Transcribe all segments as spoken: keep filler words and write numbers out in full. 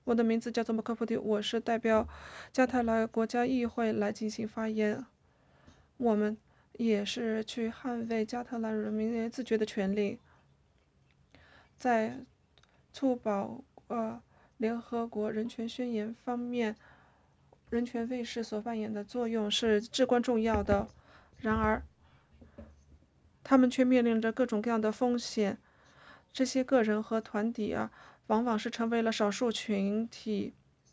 我的名字叫做马克普蒂，我是代表加泰罗国家议会来进行发言。我们也是去捍卫加泰兰人民自决的权利，在促保呃联合国人权宣言方面，人权卫士所扮演的作用是至关重要的。然而，他们却面临着各种各样的风险。这些个人和团体啊，往往是成为了少数群体。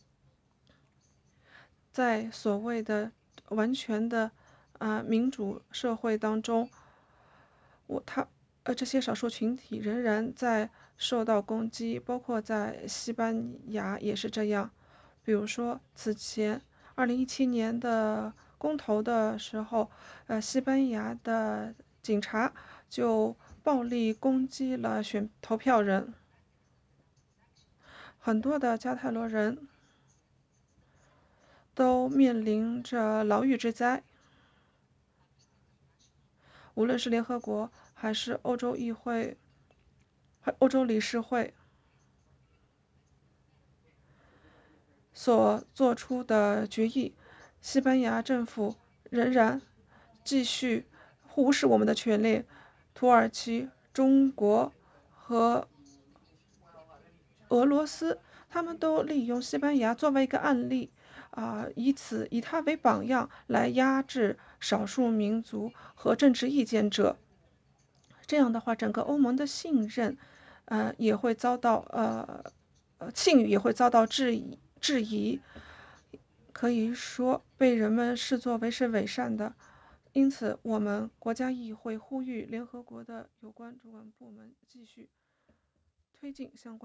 在所谓的完全的啊、呃、民主社会当中，我他呃这些少数群体仍然在受到攻击，包括在西班牙也是这样。比如说，此前二零一七年的公投的时候，呃，西班牙的警察就暴力攻击了选投票人，很多的加泰罗人都面临着牢狱之灾。无论是联合国还是欧洲议会、欧洲理事会所做出的决议，西班牙政府仍然继续忽视我们的权利。土耳其、中国和俄罗斯，他们都利用西班牙作为一个案例，啊、以此以它为榜样来压制少数民族和政治意见者。这样的话，整个欧盟的信任，呃，也会遭到呃呃信誉也会遭到质疑质疑，可以说被人们视作为是伪善的。因此，我们国家议会呼吁联合国的有关主管部门继续推进相关。